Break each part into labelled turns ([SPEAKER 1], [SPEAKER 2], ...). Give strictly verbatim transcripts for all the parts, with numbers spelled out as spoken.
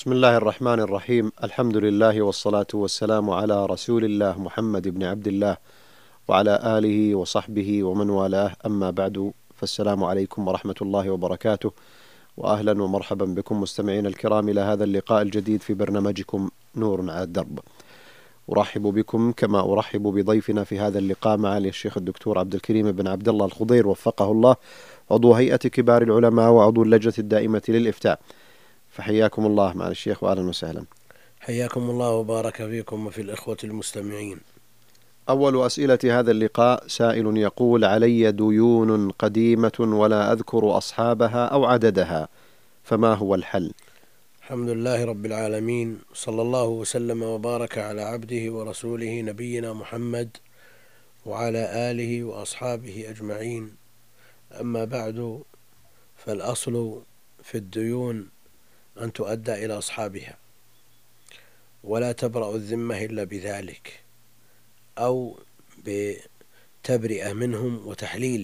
[SPEAKER 1] بسم الله الرحمن الرحيم. الحمد لله والصلاة والسلام على رسول الله محمد بن عبد الله وعلى آله وصحبه ومن والاه، أما بعد، فالسلام عليكم ورحمة الله وبركاته، وأهلا ومرحبا بكم مستمعين الكرام إلى هذا اللقاء الجديد في برنامجكم نور على الدرب. أرحب بكم كما أرحب بضيفنا في هذا اللقاء معالي الشيخ الدكتور عبد الكريم بن عبد الله الخضير وفقه الله، عضو هيئة كبار العلماء وعضو اللجنة الدائمة للإفتاء. فحياكم الله معالي الشيخ وأهلا وسهلا.
[SPEAKER 2] حياكم الله وبارك فيكم وفي الإخوة المستمعين.
[SPEAKER 1] أول أسئلة هذا اللقاء سائل يقول: علي ديون قديمة ولا أذكر أصحابها أو عددها، فما هو الحل؟
[SPEAKER 2] الحمد لله رب العالمين، صلى الله وسلم وبارك على عبده ورسوله نبينا محمد وعلى آله وأصحابه أجمعين. أما بعد، فالأصل في الديون أن تؤدى إلى أصحابها، ولا تبرأ الذمة إلا بذلك، أو بتبرئة منهم وتحليل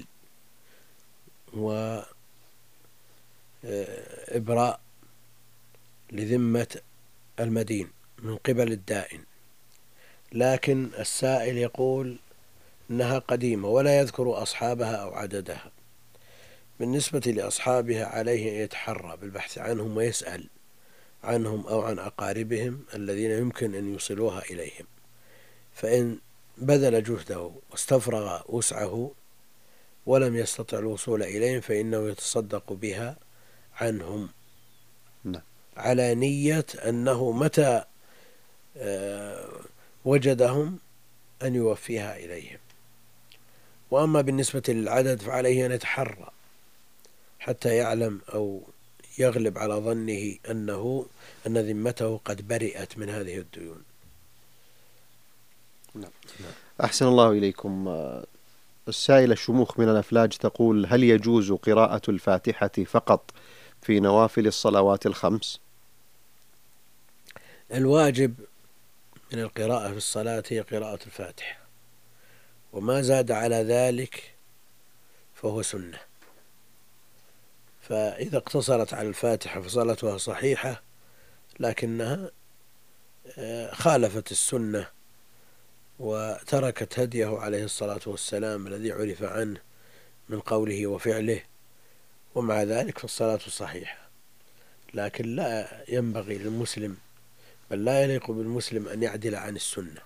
[SPEAKER 2] وإبراء لذمة المدين من قبل الدائن. لكن السائل يقول إنها قديمة ولا يذكر أصحابها أو عددها. بالنسبة لأصحابها عليه أن يتحرى بالبحث عنهم ويسأل عنهم أو عن أقاربهم الذين يمكن أن يوصلوها إليهم، فإن بذل جهده واستفرغ وسعه ولم يستطع الوصول إليهم فإنه يتصدق بها عنهم،
[SPEAKER 1] نعم.
[SPEAKER 2] على نية أنه متى وجدهم أن يوفيها إليهم. وأما بالنسبة للعدد فعليه أن يتحرى حتى يعلم أو يغلب على ظنه أنه أن ذمته قد برئت من هذه الديون.
[SPEAKER 1] نعم. أحسن الله إليكم. السائلة الشموخ من الأفلاج تقول: هل يجوز قراءة الفاتحة فقط في نوافل الصلوات الخمس؟
[SPEAKER 2] الواجب من القراءة في الصلاة هي قراءة الفاتحة، وما زاد على ذلك فهو سنة. فإذا اقتصرت على الفاتحة فصلاتها صحيحة، لكنها خالفت السنة وتركت هديه عليه الصلاة والسلام الذي عرف عنه من قوله وفعله، ومع ذلك فالصلاة صحيحة. لكن لا ينبغي للمسلم، بل لا يليق بالمسلم أن يعدل عن السنة.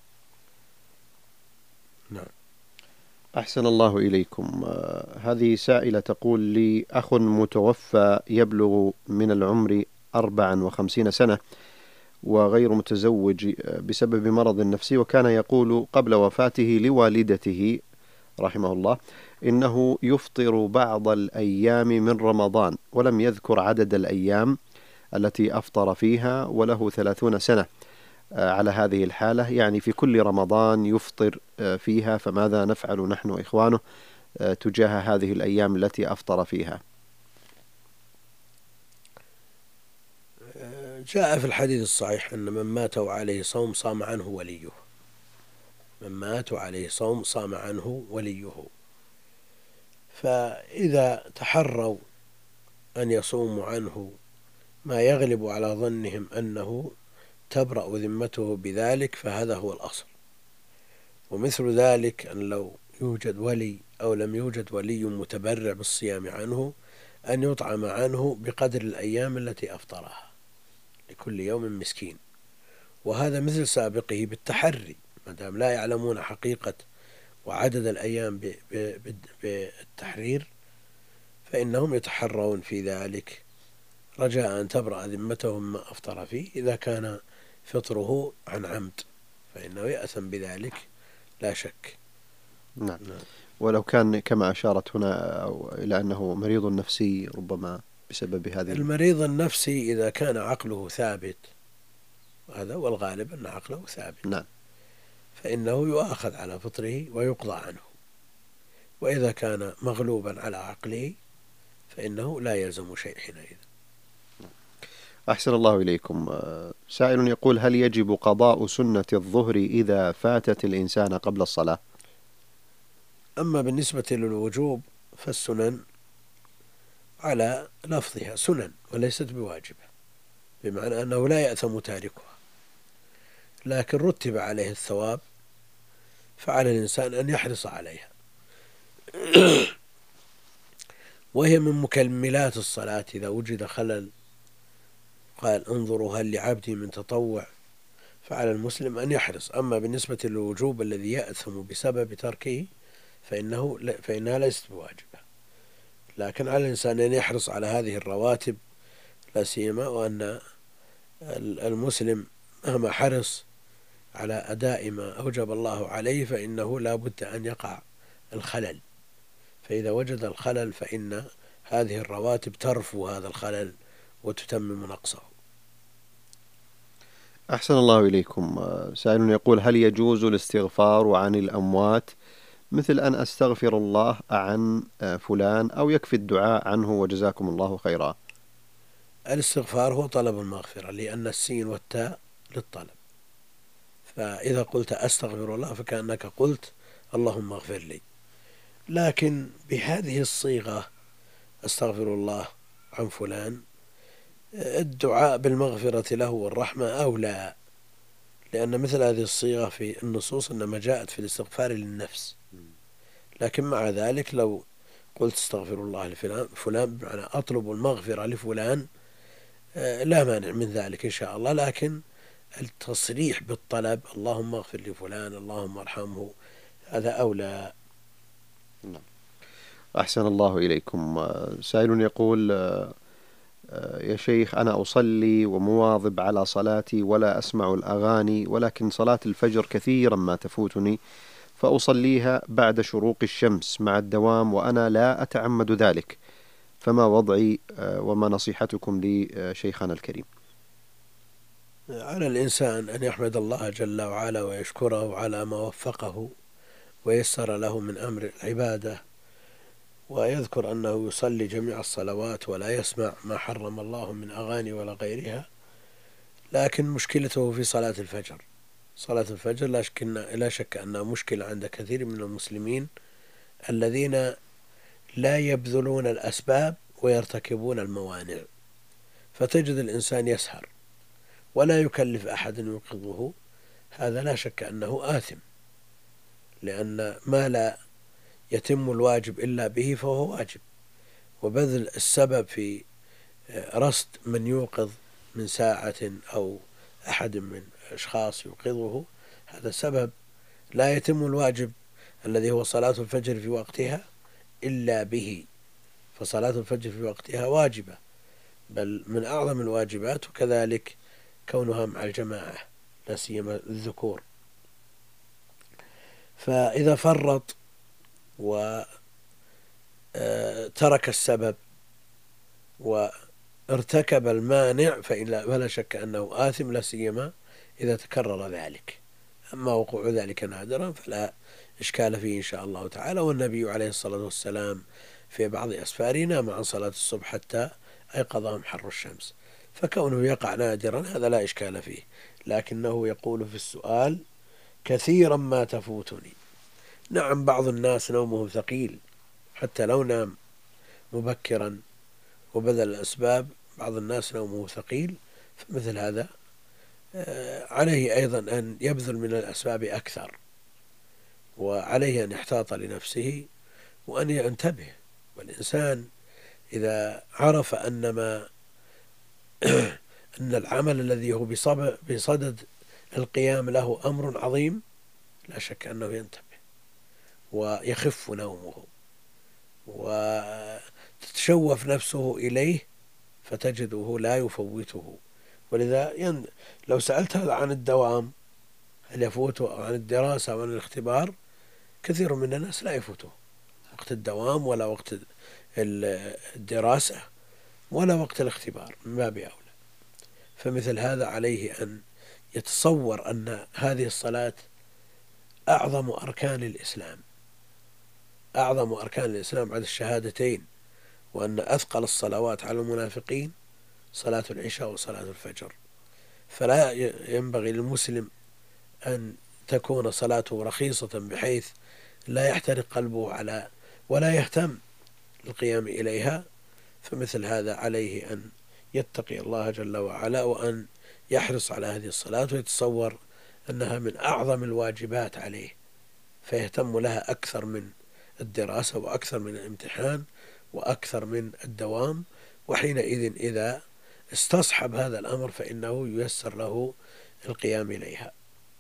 [SPEAKER 2] نعم.
[SPEAKER 1] أحسن الله إليكم. آه هذه سائلة تقول: لي أخ متوفى يبلغ من العمر أربعا وخمسين سنة وغير متزوج بسبب مرض نفسي، وكان يقول قبل وفاته لوالدته رحمه الله إنه يفطر بعض الأيام من رمضان، ولم يذكر عدد الأيام التي أفطر فيها، وله ثلاثون سنة على هذه الحالة، يعني في كل رمضان يفطر فيها، فماذا نفعل نحن إخوانه تجاه هذه الأيام التي أفطر فيها؟
[SPEAKER 2] جاء في الحديث الصحيح أن من مات وعليه صوم صام عنه وليه، من مات وعليه صوم صام عنه وليه. فإذا تحروا أن يصوموا عنه ما يغلب على ظنهم أنه تبرأ ذمته بذلك فهذا هو الأصل. ومثل ذلك أن لو يوجد ولي أو لم يوجد ولي متبرع بالصيام عنه أن يطعم عنه بقدر الأيام التي أفطرها، لكل يوم مسكين. وهذا مثل سابقه بالتحري، ما دام لا يعلمون حقيقة وعدد الأيام بالتحرير فإنهم يتحرون في ذلك رجاء أن تبرأ ذمتهم ما أفطر فيه. إذا كان فطره عن عمد فإنه يأثم بذلك لا شك.
[SPEAKER 1] نعم. نعم. ولو كان كما أشارت هنا إلى أنه مريض نفسي ربما بسبب هذه
[SPEAKER 2] المريض النفسي إذا كان عقله ثابت، وهذا هو الغالب أن عقله ثابت،
[SPEAKER 1] نعم،
[SPEAKER 2] فإنه يؤاخذ على فطره ويقضى عنه. وإذا كان مغلوبا على عقله فإنه لا يلزم شيء حينئذ.
[SPEAKER 1] أحسن الله إليكم. سائل يقول: هل يجب قضاء سنة الظهر إذا فاتت الإنسان قبل الصلاة؟
[SPEAKER 2] أما بالنسبة للوجوب فالسنن على لفظها سنن وليست بواجبة، بمعنى أنه لا يأثم تاركها، لكن رتب عليه الثواب، فعلى الإنسان أن يحرص عليها. وهي من مكملات الصلاة إذا وجد خلل، قال انظروا هل لعبدي من تطوع، فعلى المسلم أن يحرص. أما بالنسبة للوجوب الذي يأثم بسبب تركه فإنه فإنها ليست بواجبة، لكن على الإنسان أن يحرص على هذه الرواتب لا سيما، وأن المسلم مهما حرص على أداء ما أوجب الله عليه فإنه لا بد أن يقع الخلل، فإذا وجد الخلل فإن هذه الرواتب ترفو هذا الخلل وتتمم نقصه.
[SPEAKER 1] أحسن الله إليكم. سائل يقول: هل يجوز الاستغفار عن الأموات، مثل أن أستغفر الله عن فلان، أو يكفي الدعاء عنه وجزاكم الله خيرا؟
[SPEAKER 2] الاستغفار هو طلب المغفرة، لأن السين والتاء للطلب، فإذا قلت أستغفر الله فكأنك قلت اللهم اغفر لي. لكن بهذه الصيغة أستغفر الله عن فلان، الدعاء بالمغفرة له والرحمة أولى، لأن مثل هذه الصيغة في النصوص إنما جاءت في الاستغفار للنفس. لكن مع ذلك لو قلت استغفر الله لفلان فلان بمعنى أطلب المغفرة لفلان لا مانع من ذلك إن شاء الله، لكن التصريح بالطلب اللهم اغفر لفلان اللهم ارحمه هذا أولى.
[SPEAKER 1] أحسن الله إليكم. سائل يقول: يا شيخ، أنا أصلي ومواظب على صلاتي ولا أسمع الأغاني، ولكن صلاة الفجر كثيرا ما تفوتني، فأصليها بعد شروق الشمس مع الدوام وأنا لا أتعمد ذلك، فما وضعي وما نصيحتكم لي شيخنا الكريم؟
[SPEAKER 2] على الإنسان أن يحمد الله جل وعلا ويشكره على ما وفقه ويسر له من أمر العبادة، ويذكر أنه يصلي جميع الصلوات ولا يسمع ما حرم الله من أغاني ولا غيرها. لكن مشكلته في صلاة الفجر. صلاة الفجر لا شك, لا شك أنها مشكلة عند كثير من المسلمين الذين لا يبذلون الأسباب ويرتكبون الموانع، فتجد الإنسان يسهر ولا يكلف أحد يوقظه، هذا لا شك أنه آثم، لأن ما لا يتم الواجب إلا به فهو واجب، وبذل السبب في رصد من يوقظ من ساعة أو أحد من أشخاص يوقظه هذا سبب، لا يتم الواجب الذي هو صلاة الفجر في وقتها إلا به، فصلاة الفجر في وقتها واجبة، بل من أعظم الواجبات، وكذلك كونها مع الجماعة لا سيما الذكور. فإذا فرط وترك السبب وارتكب المانع فلا شك أنه آثم، لا سيما إذا تكرر ذلك. أما وقوع ذلك نادرا فلا إشكال فيه إن شاء الله تعالى. والنبي عليه الصلاة والسلام في بعض أسفاره نام عن صلاة الصبح حتى أيقظهم حر الشمس، فكونه يقع نادرا هذا لا إشكال فيه، لكنه يقول في السؤال كثيرا ما تفوتني. نعم، بعض الناس نومهم ثقيل حتى لو نام مبكرا وبذل الأسباب، بعض الناس نومه ثقيل، فمثل هذا عليه أيضا أن يبذل من الأسباب أكثر، وعليه أن يحتاط لنفسه وأن ينتبه. والإنسان إذا عرف أن ما أن العمل الذي هو بصدد القيام له أمر عظيم لا شك أنه ينتبه ويخف نومه وتتشوف نفسه إليه فتجده لا يفوته. ولذا ين... لو سألت هذا عن الدوام هل يفوته، أو عن الدراسة أو عن الاختبار، كثير من الناس لا يفوته وقت الدوام ولا وقت الدراسة ولا وقت الاختبار من باب أولى. فمثل هذا عليه أن يتصور أن هذه الصلاة أعظم أركان الإسلام، أعظم أركان الإسلام بعد الشهادتين، وأن أثقل الصلوات على المنافقين صلاة العشاء وصلاة الفجر. فلا ينبغي للمسلم أن تكون صلاته رخيصة بحيث لا يحترق قلبه على ولا يهتم القيام إليها، فمثل هذا عليه أن يتقي الله جل وعلا، وأن يحرص على هذه الصلاة ويتصور أنها من أعظم الواجبات عليه، فيهتم لها أكثر من الدراسة وأكثر من الامتحان وأكثر من الدوام. وحينئذ إذا استصحب هذا الأمر فإنه ييسر له القيام إليها.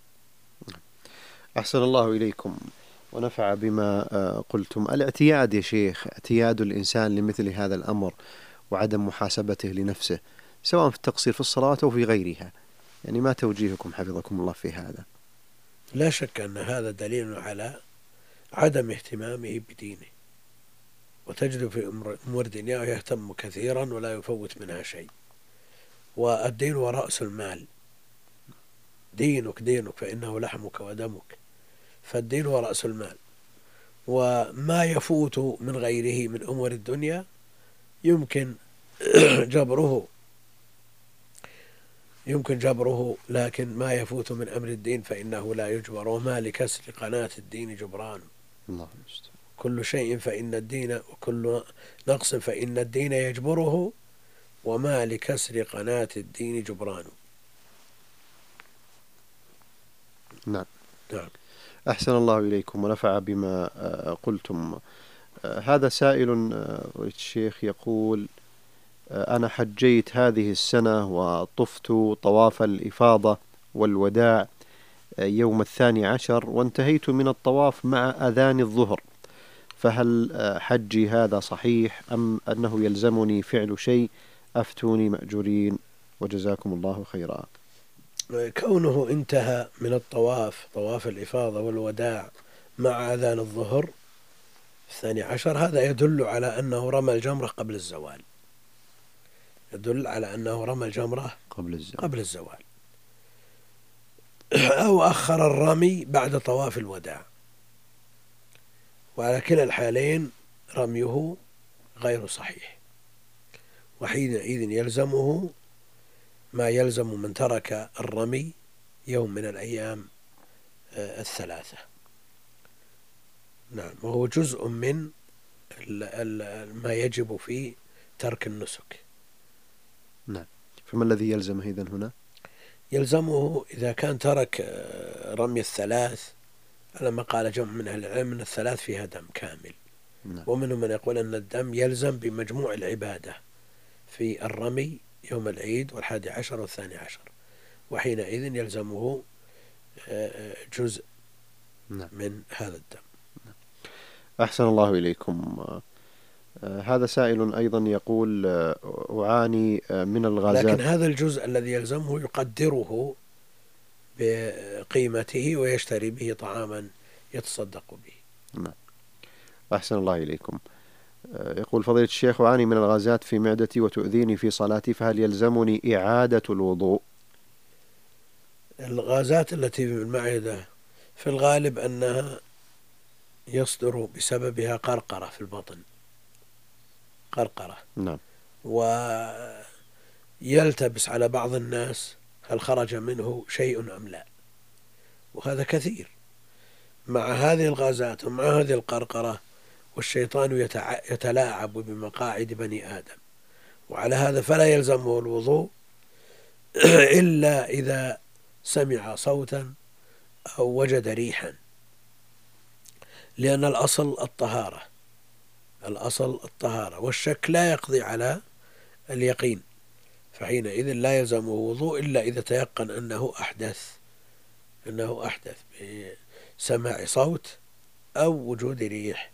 [SPEAKER 1] أحسن الله إليكم ونفع بما قلتم. الاعتياد يا شيخ، اعتياد الإنسان لمثل هذا الأمر وعدم محاسبته لنفسه سواء في التقصير في الصلاة أو في غيرها، يعني ما توجيهكم حفظكم الله في هذا؟
[SPEAKER 2] لا شك أن هذا دليل على عدم اهتمامه بدينه، وتجد في أمور دنياه يهتم كثيرا ولا يفوت منها شيء. والدين هو رأس المال، دينك دينك فإنه لحمك ودمك، فالدين هو رأس المال، وما يفوت من غيره من أمور الدنيا يمكن جبره يمكن جبره لكن ما يفوت من أمر الدين فإنه لا يجبر. وما لكسر قناة الدين جبران.
[SPEAKER 1] الله
[SPEAKER 2] كل شيء فإن الدين وكل نقص فإن الدين يجبره، وما لكسر قناة الدين جبران.
[SPEAKER 1] نعم.
[SPEAKER 2] نعم.
[SPEAKER 1] أحسن الله إليكم ونفع بما قلتم. هذا سائل الشيخ يقول: أنا حجيت هذه السنة وطفت طواف الإفاضة والوداع يوم الثاني عشر، وانتهيت من الطواف مع أذان الظهر، فهل حجي هذا صحيح أم أنه يلزمني فعل شيء؟ أفتوني مأجورين وجزاكم الله خيرا.
[SPEAKER 2] كونه انتهى من الطواف طواف الإفاضة والوداع مع أذان الظهر الثاني عشر هذا يدل على أنه رمى الجمرة قبل الزوال، يدل على أنه رمى الجمرة
[SPEAKER 1] قبل الزوال,
[SPEAKER 2] قبل الزوال. أو أخر الرمي بعد طواف الوداع، وعلى كلا الحالين رميه غير صحيح، وحينئذ يلزمه ما يلزم من ترك الرمي يوم من الأيام الثلاثة. نعم. وهو جزء من ما يجب في ترك النسك.
[SPEAKER 1] نعم. فما الذي يلزمه إذن هنا؟
[SPEAKER 2] يلزمه إذا كان ترك رمي الثلاث على ما قال جمع من أهل العلم من الثلاث فيها دم كامل.
[SPEAKER 1] نعم.
[SPEAKER 2] ومنهم من يقول أن الدم يلزم بمجموع العبادة في الرمي يوم العيد والحادي عشر والثاني عشر، وحينئذ يلزمه جزء
[SPEAKER 1] نعم.
[SPEAKER 2] من هذا الدم.
[SPEAKER 1] أحسن الله إليكم. هذا سائل أيضا يقول: أعاني من الغازات،
[SPEAKER 2] لكن هذا الجزء الذي يلزمه يقدره بقيمته ويشتري به طعاما يتصدق به.
[SPEAKER 1] نعم. أحسن الله إليكم. يقول: فضيلة الشيخ، أعاني من الغازات في معدتي وتؤذيني في صلاتي، فهل يلزمني إعادة الوضوء؟
[SPEAKER 2] الغازات التي في المعدة في الغالب أنها يصدر بسببها قرقرة في البطن، قرقرة.
[SPEAKER 1] نعم.
[SPEAKER 2] ويلتبس على بعض الناس هل خرج منه شيء أم لا، وهذا كثير مع هذه الغازات ومع هذه القرقرة، والشيطان يتلاعب بمقاعد بني آدم، وعلى هذا فلا يلزمه الوضوء إلا إذا سمع صوتا أو وجد ريحا، لأن الأصل الطهارة الأصل الطهارة والشك لا يقضي على اليقين، فحينئذ لا يلزمه وضوء إلا إذا تيقن أنه أحدث أنه أحدث بسماع صوت أو وجود ريح.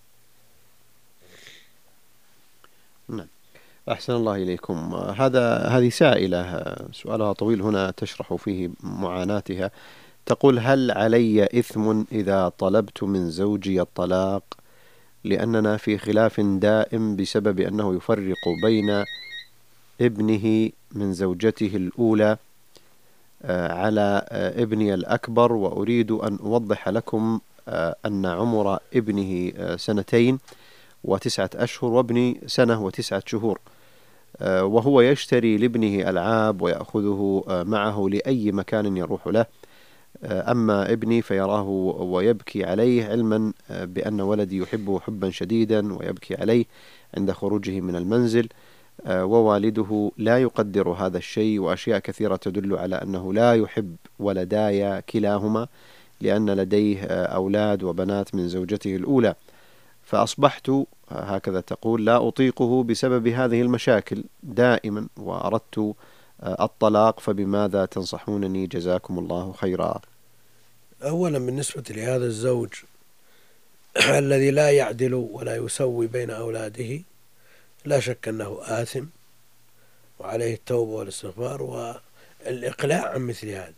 [SPEAKER 1] نعم. أحسن الله إليكم. هذا هذه سائلة سؤالها طويل هنا تشرح فيه معاناتها. تقول: هل علي إثم إذا طلبت من زوجي الطلاق لأننا في خلاف دائم بسبب أنه يفرق بين ابنه من زوجته الأولى على ابني الأكبر، وأريد أن أوضح لكم أن عمر ابنه سنتين وتسعة أشهر وابني سنة وتسعة شهور، وهو يشتري لابنه ألعاب ويأخذه معه لأي مكان يروح له، أما ابني فيراه ويبكي عليه، علما بأن ولدي يحبه حبا شديدا ويبكي عليه عند خروجه من المنزل، ووالده لا يقدر هذا الشيء، وأشياء كثيرة تدل على أنه لا يحب ولداي كلاهما، لأن لديه أولاد وبنات من زوجته الأولى، فأصبحت هكذا تقول لا أطيقه بسبب هذه المشاكل دائما، وأردت الطلاق، فبماذا تنصحونني جزاكم الله خيرا؟
[SPEAKER 2] أولا بالنسبة لهذا الزوج الذي لا يعدل ولا يسوي بين أولاده، لا شك أنه آثم وعليه التوبة والاستغفار والإقلاع عن مثل هذا،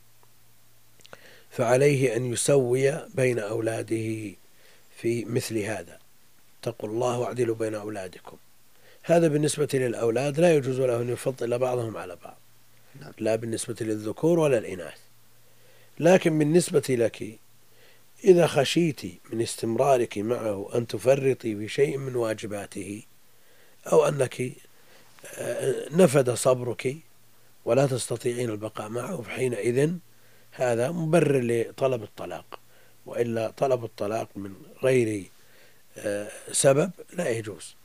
[SPEAKER 2] فعليه أن يسوي بين أولاده في مثل هذا. اتقوا الله واعدلوا بين أولادكم. هذا بالنسبة للأولاد، لا يجوز له أن يفضل بعضهم على بعض، لا بالنسبة للذكور ولا الإناث. لكن بالنسبة لك، إذا خشيت من استمرارك معه أن تفرطي في شيء من واجباته، أو أنك نفد صبرك ولا تستطيعين البقاء معه، فحينئذ هذا مبرر لطلب الطلاق، وإلا طلب الطلاق من غير سبب لا يجوز.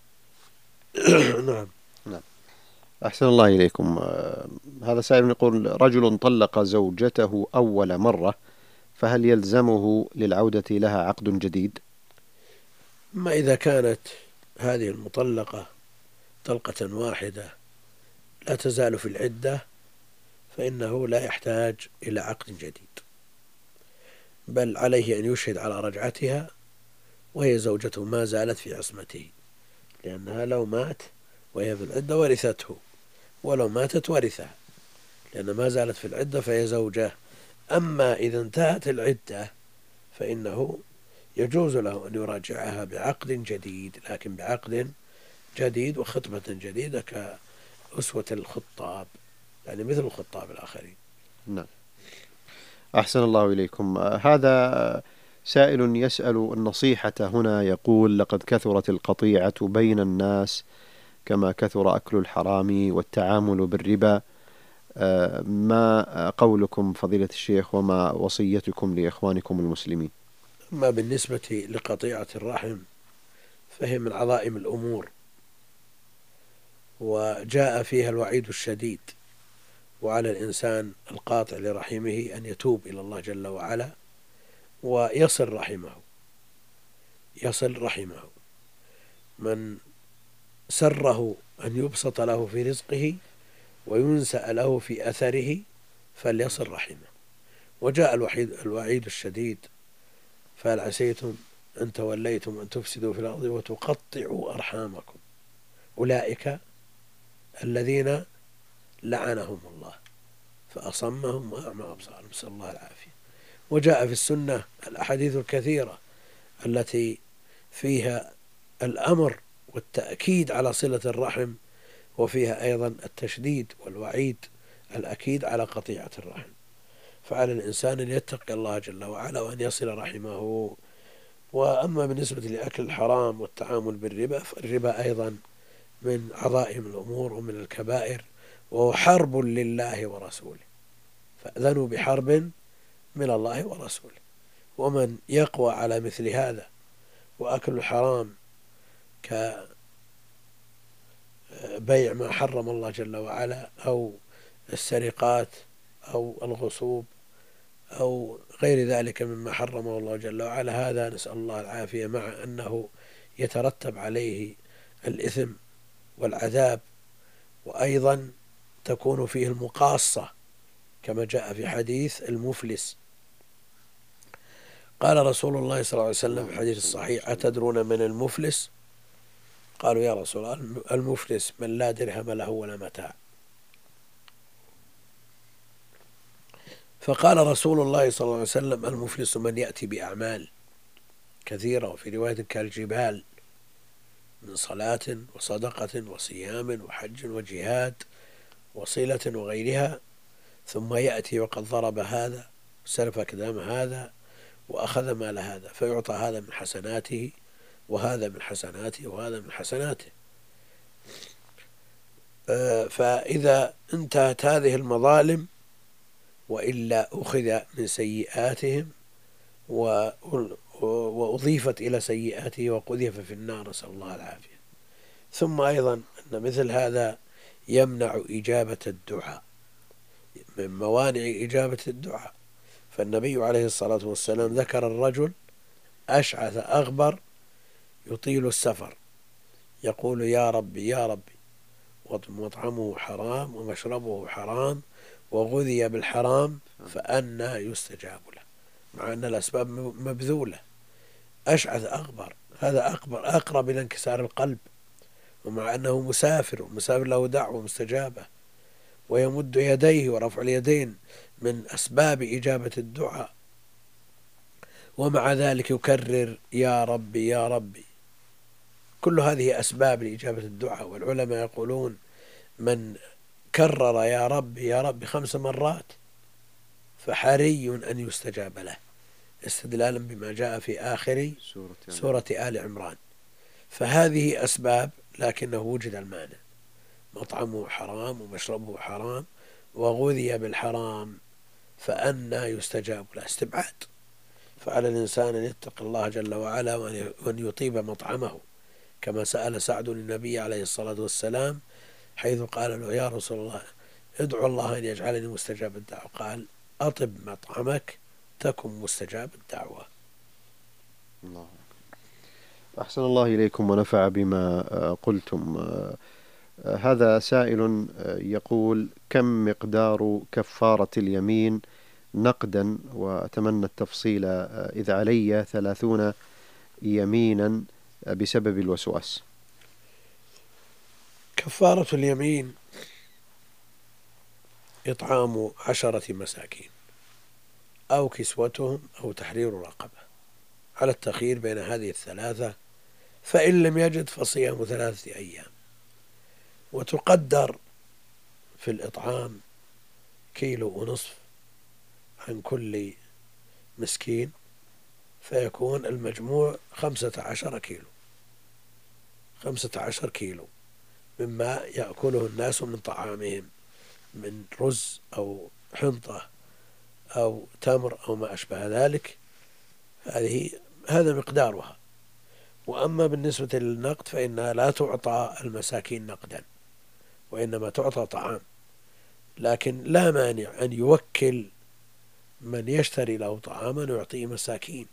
[SPEAKER 2] نعم.
[SPEAKER 1] نعم. أحسن الله إليكم. هذا سائل يقول: رجل طلق زوجته أول مرة، فهل يلزمه للعودة لها عقد جديد؟
[SPEAKER 2] ما إذا كانت هذه المطلقة طلقة واحدة لا تزال في العدة، فإنه لا يحتاج إلى عقد جديد، بل عليه أن يشهد على رجعتها، وهي زوجته ما زالت في عصمته، لأنها لو مات وهي في العدة ورثته، ولو ماتت ورثها، لأن ما زالت في العدة فهي زوجة. أما إذا انتهت العدة فإنه يجوز له أن يراجعها بعقد جديد، لكن بعقد جديد وخطبة جديدة كأسوة الخطاب، يعني مثل الخطاب الآخرين.
[SPEAKER 1] نعم. أحسن الله إليكم. هذا سائل يسأل النصيحة هنا، يقول: لقد كثرت القطيعة بين الناس كما كثر أكل الحرام والتعامل بالربا، ما قولكم فضيلة الشيخ، وما وصيتكم لإخوانكم المسلمين؟
[SPEAKER 2] أما بالنسبة لقطيعة الرحم فهي من عظائم الأمور، وجاء فيها الوعيد الشديد، وعلى الإنسان القاطع لرحمه أن يتوب إلى الله جل وعلا ويصل رحمه يصل رحمه. من سره أن يبسط له في رزقه وينسأ له في أثره فليصل رحمه. وجاء الوحيد الوعيد الشديد: فهل عسيتم أن توليتم أن تفسدوا في الأرض وتقطعوا أرحامكم، أولئك الذين لعنهم الله فأصمهم وأعمى أبصارهم، نسأل الله العافية. وجاء في السنة الأحاديث الكثيرة التي فيها الأمر والتأكيد على صلة الرحم، وفيها أيضا التشديد والوعيد الأكيد على قطيعة الرحم. فعلى الإنسان أن يتقي الله جل وعلا وأن يصل رحمه. وأما بالنسبة لأكل الحرام والتعامل بالربا، فالربا أيضا من عظائم الأمور ومن الكبائر، وهو حرب لله ورسوله، فأذنوا بحرب من الله ورسوله. ومن يقوى على مثل هذا وأكل الحرام كبيع ما حرم الله جل وعلا، أو السرقات أو الغصوب أو غير ذلك مما حرمه الله جل وعلا، هذا نسأل الله العافية، مع أنه يترتب عليه الإثم والعذاب، وأيضا تكون فيه المقاصة كما جاء في حديث المفلس. قال رسول الله صلى الله عليه وسلم في الحديث الصحيح: أتدرون من المفلس؟ قالوا: يا رسول الله، المفلس من لا درهم له ولا متاع. فقال رسول الله صلى الله عليه وسلم: المفلس من يأتي بأعمال كثيرة، وفي رواية كالجبال، من صلاة وصدقة وصيام وحج وجهاد وصلة وغيرها، ثم يأتي وقد ضرب هذا وسلف كدام هذا وأخذ مال هذا، فيعطى هذا من حسناته وهذا من حسناته وهذا من حسناته. فإذا انتهت هذه المظالم وإلا أخذ من سيئاتهم وأضيفت إلى سيئاته وقذف في النار، نسأل الله العافية. ثم أيضا أن مثل هذا يمنع إجابة الدعاء، من موانع إجابة الدعاء. فالنبي عليه الصلاة والسلام ذكر الرجل أشعث أغبر يطيل السفر يقول يا ربي يا ربي، ومطعمه حرام ومشربه حرام وغذي بالحرام فأنى يستجاب له، مع أن الأسباب مبذولة. أشعث أغبر، هذا أقبر أقرب إلى انكسار القلب، ومع أنه مسافر، ومسافر له دعوة مستجابة، ويمد يديه، ورفع اليدين من أسباب إجابة الدعاء، ومع ذلك يكرر يا ربي يا ربي. كل هذه أسباب لإجابة الدعاء. والعلماء يقولون من كرر يا ربي يا ربي خمس مرات فحري أن يستجاب له، استدلالا بما جاء في آخر سورة آل عمران. فهذه أسباب، لكنه وجد المانع، مطعمه حرام ومشربه حرام وغذي بالحرام فأنى يستجاب له، استبعاد. فعلى الإنسان أن يتقي الله جل وعلا وأن يطيب مطعمه، كما سأل سعد النبي عليه الصلاة والسلام حيث قال له يا رسول الله ادعو الله أن يجعلني مستجاب الدعوة، قال أطب مطعمك تكن مستجاب الدعوة.
[SPEAKER 1] الله. أحسن الله إليكم ونفع بما قلتم. هذا سائل يقول كم مقدار كفارة اليمين نقدا، وأتمنى التفصيل إذا علي ثلاثون يمينا بسبب الوسواس.
[SPEAKER 2] كفارة اليمين إطعام عشرة مساكين أو كسوتهم أو تحرير رقبة، على التخيير بين هذه الثلاثة، فإن لم يجد فصيام ثلاثة أيام. وتقدر في الإطعام كيلو ونصف عن كل مسكين، فيكون المجموع خمسة عشر كيلو، خمسة عشر كيلو مما يأكله الناس من طعامهم من رز أو حنطة أو تمر أو ما أشبه ذلك. هذه هذا مقدارها. وأما بالنسبة للنقد فإنها لا تعطى المساكين نقدا، وإنما تعطى طعام، لكن لا مانع أن يوكل من يشتري له طعاما ويعطيه مساكين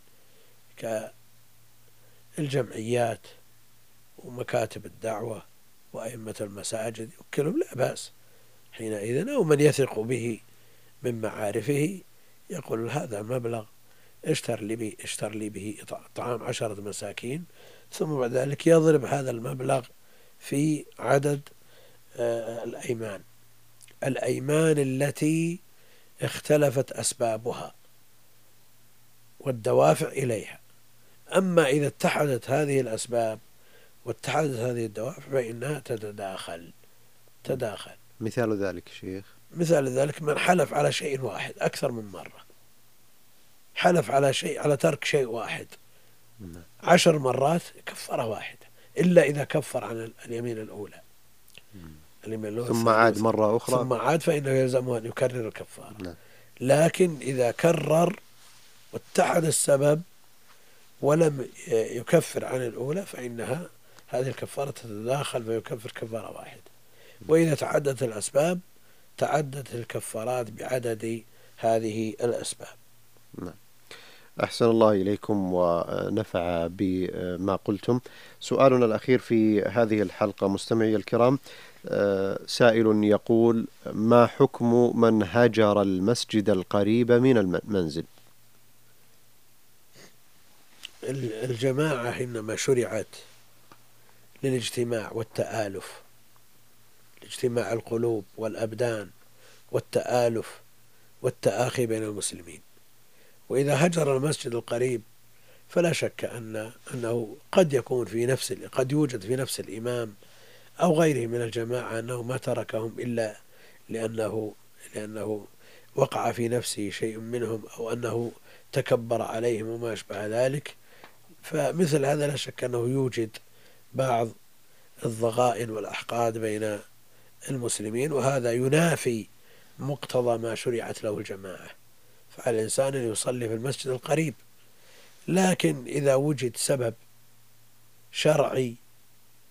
[SPEAKER 2] كالجمعيات ومكاتب الدعوة وأئمة المساجد، يوكلهم لا بأس حينئذ، أو من يثق به من معارفه يقول هذا مبلغ اشتر لي به, اشتر لي به طعام عشرة مساكين، ثم بعد ذلك يضرب هذا المبلغ في عدد آه الأيمان الأيمان التي اختلفت أسبابها والدوافع إليها. أما إذا اتحدت هذه الأسباب واتحدت هذه الدوافع فإنها تتداخل تداخل.
[SPEAKER 1] مثال ذلك شيخ؟
[SPEAKER 2] مثال ذلك من حلف على شيء واحد أكثر من مرة، حلف على شيء على ترك شيء واحد عشر مرات كفارة واحدة، إلا إذا كفر عن اليمين الأولى
[SPEAKER 1] ثم عاد مرة أخرى
[SPEAKER 2] ثم عاد فإنه يلزمه أن يكرر الكفارة. لكن إذا كرر واتحد السبب ولم يكفر عن الأولى فإنها هذه الكفارة تتداخل فيكفر كفارة واحدة. وإذا تعدت الأسباب تعدت الكفارات بعدد هذه الأسباب.
[SPEAKER 1] نعم. أحسن الله إليكم ونفع بما قلتم. سؤالنا الأخير في هذه الحلقة مستمعي الكرام، سائل يقول ما حكم من هجر المسجد القريب من المنزل؟
[SPEAKER 2] الجماعة إنما شرعت للاجتماع والتآلف، اجتماع القلوب والأبدان والتآلف والتآخي بين المسلمين. وإذا هجر المسجد القريب فلا شك أن أنه قد يكون في نفس قد يوجد في نفس الإمام أو غيره من الجماعة أنه ما تركهم إلا لأنه لأنه وقع في نفسه شيء منهم، أو أنه تكبر عليهم وما أشبه ذلك. فمثل هذا لا شك أنه يوجد بعض الضغائن والأحقاد بين المسلمين، وهذا ينافي مقتضى ما شرعت له الجماعة. فعلى الإنسان أن يصلي في المسجد القريب. لكن إذا وجد سبب شرعي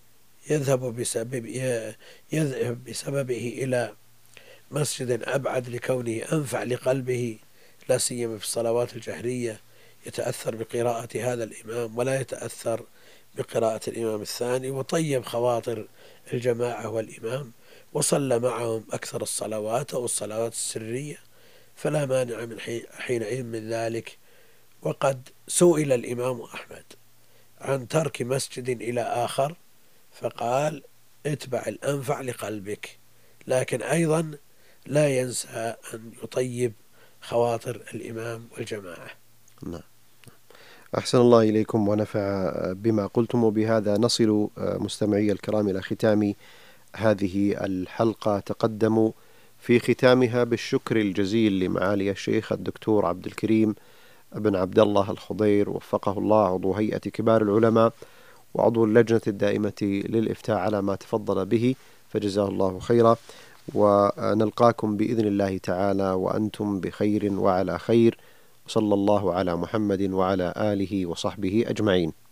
[SPEAKER 2] يذهب بسبب يذهب بسببه إلى مسجد أبعد لكونه أنفع لقلبه، لا سيما في الصلوات الجهرية، يتأثر بقراءة هذا الإمام ولا يتأثر بقراءة الإمام الثاني، وطيب خواطر الجماعة والإمام وصلى معهم أكثر الصلوات أو الصلوات السرية، فلا مانع من حينئذ من ذلك. وقد سئل الإمام أحمد عن ترك مسجد إلى آخر فقال اتبع الأنفع لقلبك، لكن أيضا لا ينسى أن يطيب خواطر الإمام والجماعة.
[SPEAKER 1] نعم. أحسن الله إليكم ونفع بما قلتم. وبهذا نصل مستمعي الكرام إلى ختام هذه الحلقة. تقدموا في ختامها بالشكر الجزيل لمعالي الشيخ الدكتور عبد الكريم بن عبد الله الخضير وفقه الله، عضو هيئة كبار العلماء وعضو اللجنة الدائمة للإفتاء، على ما تفضل به، فجزاه الله خيرا. ونلقاكم بإذن الله تعالى وأنتم بخير وعلى خير، وصلى الله على محمد وعلى آله وصحبه أجمعين.